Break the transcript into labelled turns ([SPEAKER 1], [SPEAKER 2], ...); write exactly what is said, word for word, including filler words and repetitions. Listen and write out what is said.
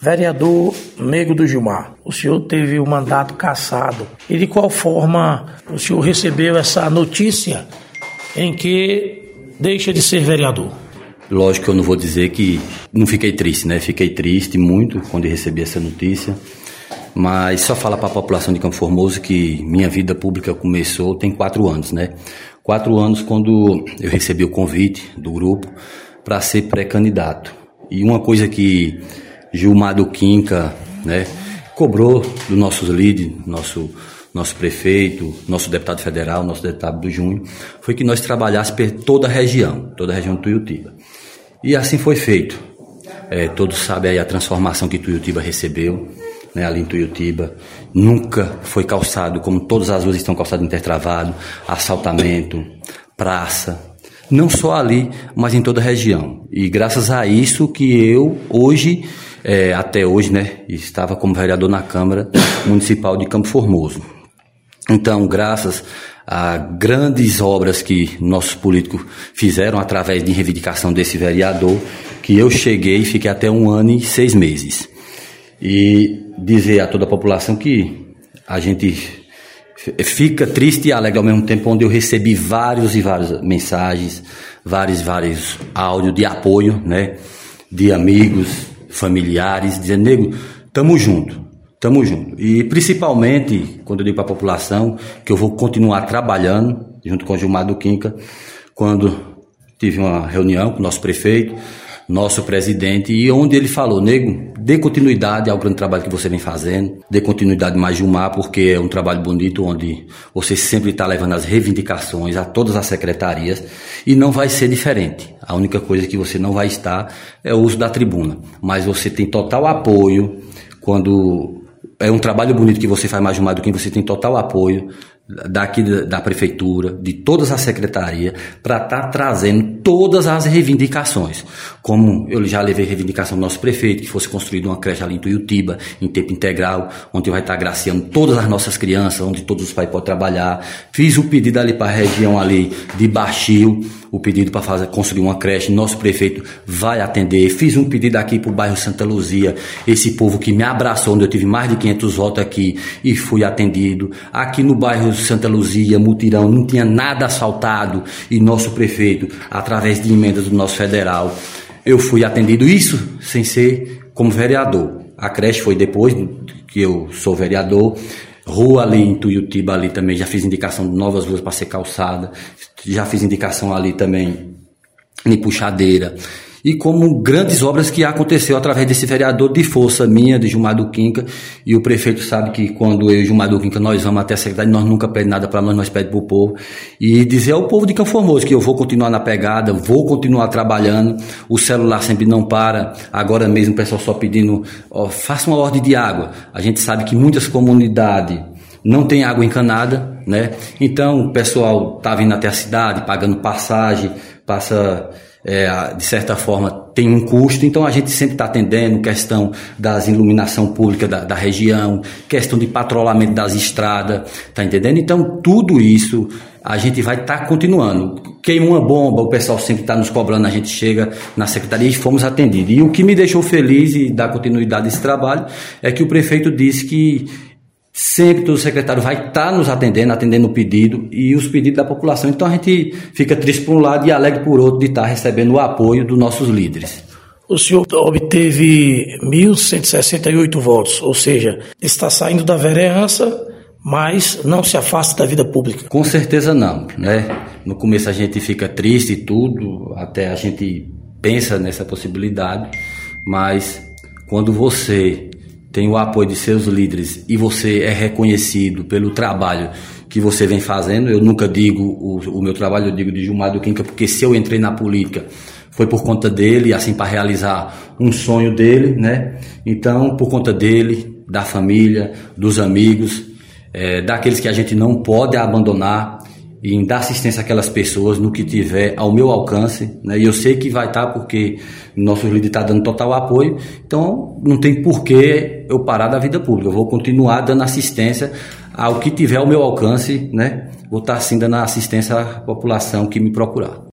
[SPEAKER 1] Vereador Nego do Gilmar, o senhor teve o mandato cassado. E de qual forma o senhor recebeu essa notícia em que deixa de ser vereador?
[SPEAKER 2] Lógico que eu não vou dizer que não fiquei triste, né? Fiquei triste muito quando recebi essa notícia, mas só falar para a população de Campo Formoso que minha vida pública começou tem quatro anos, né? Quatro anos quando eu recebi o convite do grupo para ser pré-candidato. E uma coisa que Gilmar do Quinca, né, cobrou dos nossos líderes, nosso, nosso prefeito, nosso deputado federal, nosso deputado do Junho, foi que nós trabalhássemos por toda a região, toda a região de Tuiutiba. E assim foi feito. É, todos sabem aí a transformação que Tuiutiba recebeu, né, ali em Tuiutiba. Nunca foi calçado, como todas as ruas estão calçadas intertravado, assaltamento, praça. Não só ali, mas em toda a região. E graças a isso que eu, hoje, é, até hoje, né, estava como vereador na Câmara Municipal de Campo Formoso. Então, graças a grandes obras que nossos políticos fizeram através de reivindicação desse vereador, que eu cheguei e fiquei até um ano e seis meses. E dizer a toda a população que a gente fica triste e alegre ao mesmo tempo, onde eu recebi vários e várias mensagens, vários vários áudios de apoio, né, de amigos, familiares, dizendo: Nego, tamo junto, tamo junto. E principalmente, quando eu digo para a população que eu vou continuar trabalhando, junto com o Gilmar do Quinca, quando tive uma reunião com o nosso prefeito, nosso presidente, e onde ele falou: Nego, dê continuidade ao grande trabalho que você vem fazendo, dê continuidade mais Gilmar, porque é um trabalho bonito, onde você sempre está levando as reivindicações a todas as secretarias, e não vai ser diferente. A única coisa que você não vai estar é o uso da tribuna, mas você tem total apoio. Quando é um trabalho bonito que você faz mais Gilmar do que você tem total apoio daqui da, da prefeitura, de todas as secretarias, para estar tá trazendo todas as reivindicações. Como eu já levei reivindicação do nosso prefeito, que fosse construída uma creche ali em Tuiutiba, em tempo integral, onde vai estar tá agraciando todas as nossas crianças, onde todos os pais podem trabalhar. Fiz o pedido ali para a região ali de Baixio, o pedido para fazer construir uma creche, nosso prefeito vai atender. Fiz um pedido aqui para o bairro Santa Luzia, esse povo que me abraçou, onde eu tive mais de quinhentos votos aqui e fui atendido. Aqui no bairro Santa Luzia, Mutirão, não tinha nada asfaltado, e nosso prefeito, através de emendas do nosso federal, eu fui atendido, isso sem ser como vereador. A creche foi depois que eu sou vereador. Rua ali em Tuiutiba, ali também já fiz indicação de novas ruas para ser calçada, já fiz indicação ali também em Puxadeira. E como grandes obras que aconteceu através desse vereador de força minha, de Gilmar do Quinca, e o prefeito sabe que quando eu e Gilmar do Quinca nós vamos até a secretaria, nós nunca pedimos nada para nós, nós pedimos para o povo, e dizer ao povo de Campo Formoso que eu vou continuar na pegada, vou continuar trabalhando, o celular sempre não para, agora mesmo o pessoal só pedindo, ó, faça uma ordem de água. A gente sabe que muitas comunidades não tem água encanada, né? Então o pessoal tá vindo até a cidade, pagando passagem, passa... É, de certa forma tem um custo, então a gente sempre está atendendo questão das iluminação pública da, da região, questão de patrulhamento das estradas, tá entendendo? Então tudo isso a gente vai estar tá continuando. Queima uma bomba, o pessoal sempre está nos cobrando, a gente chega na secretaria e fomos atendidos. E o que me deixou feliz e dá continuidade a esse trabalho é que o prefeito disse que sempre todo secretário vai estar nos atendendo, atendendo o pedido e os pedidos da população. Então a gente fica triste por um lado e alegre por outro de estar recebendo o apoio dos nossos líderes.
[SPEAKER 1] O senhor obteve mil cento e sessenta e oito votos, ou seja, está saindo da vereança, mas não se afasta da vida pública.
[SPEAKER 2] Com certeza não, né? No começo a gente fica triste e tudo, até a gente pensa nessa possibilidade, mas quando você tem o apoio de seus líderes e você é reconhecido pelo trabalho que você vem fazendo, eu nunca digo o, o meu trabalho, eu digo de Gilmar do Quinca, porque se eu entrei na política foi por conta dele, assim, para realizar um sonho dele, né? Então, por conta dele, da família, dos amigos, é, daqueles que a gente não pode abandonar, e em dar assistência àquelas pessoas no que tiver ao meu alcance, né? E eu sei que vai estar porque nosso líder está dando total apoio, então não tem porquê eu parar da vida pública, eu vou continuar dando assistência ao que tiver ao meu alcance, né? Vou estar sim dando assistência à população que me procurar.